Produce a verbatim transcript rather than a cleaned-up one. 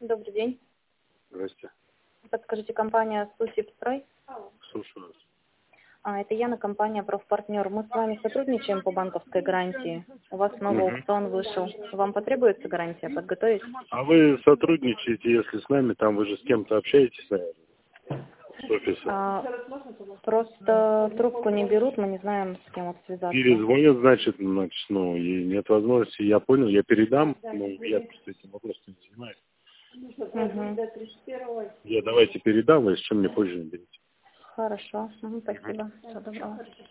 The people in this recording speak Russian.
Добрый день. Здрасте. Подскажите, компания «Сусипстрой». Слушаю вас. А, это Яна, компания «Профпартнер». Мы с вами сотрудничаем по банковской гарантии. У вас новый Мгм. аукцион вышел. Вам потребуется гарантия? Подготовить? А вы сотрудничаете, если с нами, там вы же с кем-то общаетесь, наверное, с офиса? А, просто трубку не берут, мы не знаем, с кем вот связаться. Перезвонят, значит, значит, ну, и нет возможности, я понял, я передам, ну, я просто этим вопросом не занимаюсь. Угу. Я давайте передам, если что, мне позже наберите. Хорошо. Угу, спасибо. Всего доброго.